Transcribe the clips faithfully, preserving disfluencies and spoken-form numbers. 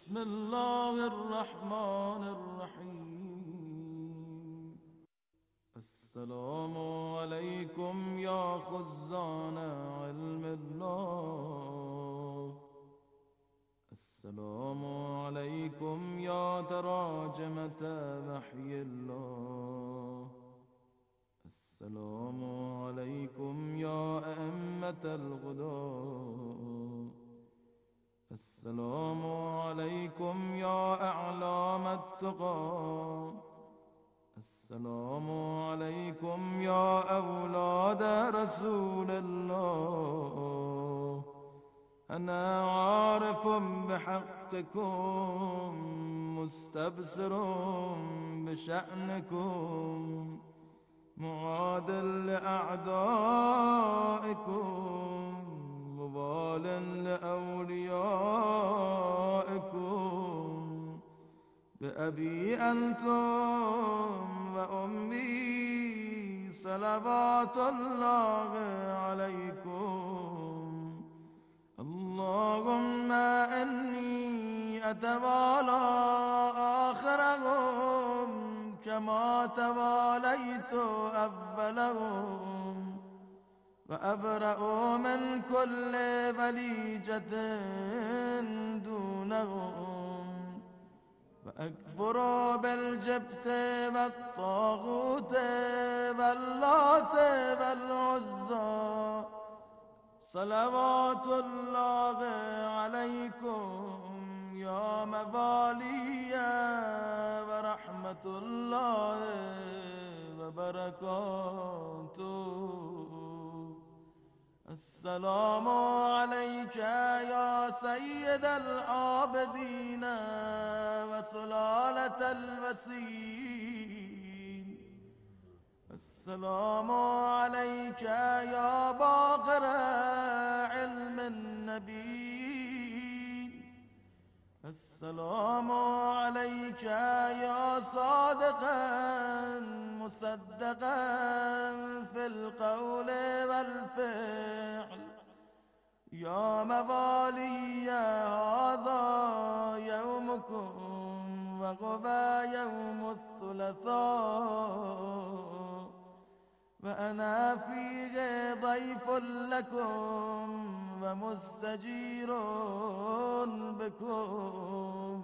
بسم الله الرحمن الرحیم. السلام علیکم یا خزان علم الله، السلام علیکم یا تراجمة وحی الله، السلام علیکم یا ائمة الهدى، السلام علیکم یا اعلام التقى، السلام علیکم یا اولاد رسول الله. انا عارف بحقكم مستبصر بشأنكم معادل لأعدائكم مبال لأوليائكم بأبي أنتم وأمي صلوات الله عليكم. اللهم إني أتوالى آخرهم كما تواليت أولهم، وأبرأ من كل بليجة دونهم، وأكفر بالجبت والطاغوت واللات والعزى. صلوات الله عليكم يا موالي ورحمة الله وبركاته. السلام عليك يا سيد العابدين وسلالة الوسيل. السلام عليك يا باقر علم النبي. السلام عليك يا صادقا مصدقا في القول والفعل. يا موالي هذا يومكم وغب يوم الثلاثاء، وأنا فيه ضيف لكم ومستجير بكم،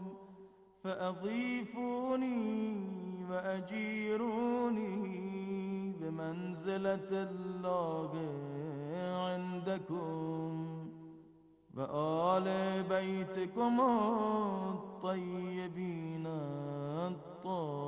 فأضيفوني وأجيروني بمنزلة الله عندكم وآل بيتكم الطيبين الطاهرين.